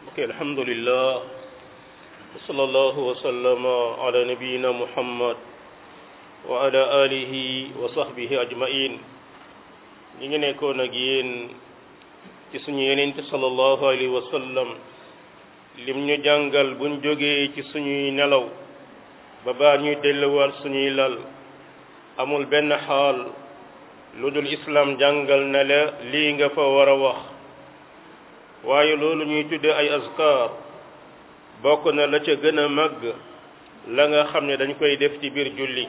ok alhamdulillah wa sallallahu wa sallama ala nabiyyina muhammad wa ala alihi wa sahbihi ajmain ñi ngi nekkoon ak yéen ci suñu yenente sallallahu alayhi wa sallam lim ñu jàngal buñ jógee ci suñuy nelaw ba baa ñuy delluwaat suñuy lal amul benn xaal lu dul islam jàngal na la lii nga fa war a wax waaye loolu ñuy tudde ay azkar bokk na la ca gën a màgg la nga xam ne dañ koy def ci biir julli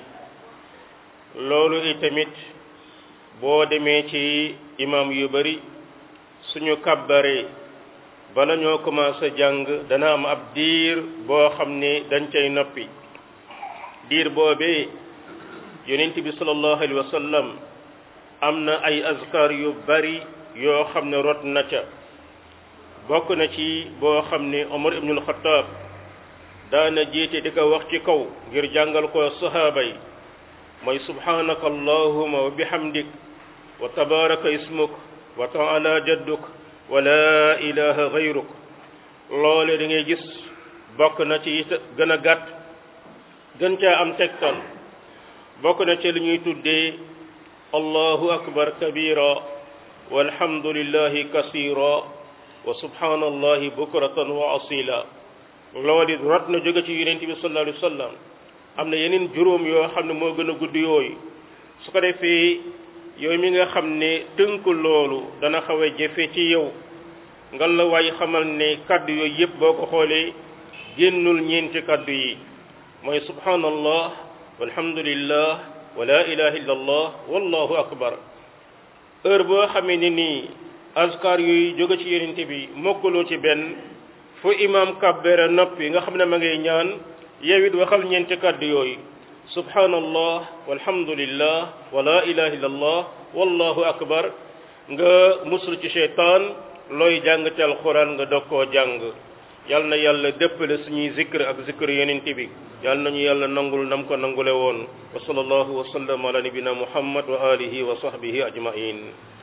loolu itamit boo demee ci imam yu bari suñu kàbbaree bala ñoo commencé jàng dana am ab diir boo xam ne dañ cay noppi diir boobee yonent bi sallallahu alayhi wa sallam am na ay azkar yu bari yoo xam ne rot na ca bokk na ci boo xam ne Omar ibnul Xattaab daana jiite di ko wax ci kaw ngir jàngal ko sahaaba yi mooy subhanaka allahumma wa bihamdik wa tabaraka ismuk wa ta'ala jadduk wa la ilaha gayruk loole da ngay gis bokk na ci gën a gàtt gën caa am tegtal bokk na ci li ñuy tuddee allahu akbar kabira walhamdulillahi kasira wa subhanallahi bukratan wa asila loolu rot na jóge ci yonent bi sallallahu alayhi wa sallam am na yeneen juróom yoo xam ne moo gën a gudd yooyu su ko defee yooyu mi nga xam ne tënk loolu dana xaw a jafe ci yow ngal la waay xamal ne kaddu yooyu yëpp boo ko xoolee génnul ñeenti kaddu yi mooy subhanallah walhamdulillah wa la ilaha illa allah wallahu akbar heure boo xamee ne nii azkar yooyu jóge ci yonent bi mokkaloo ci benn fu imam kabbera noppi nga xam ne ma ngay ñaan yow it waxal ñeenti kàddu yooyu subhanallah walhamdulillah wa la ilaha illa allah wallahu akbar nga musul ci sheytaan looy jàng ci alquran nga dog koo jàng yal na yàlla dëppale suñuy zikr ak zikr yonent bi yal nañu yàlla nangul nam ko nangule woon wa sallallahu wa sallam ala nabina muhammad wa alihi wa sahbihi ajmain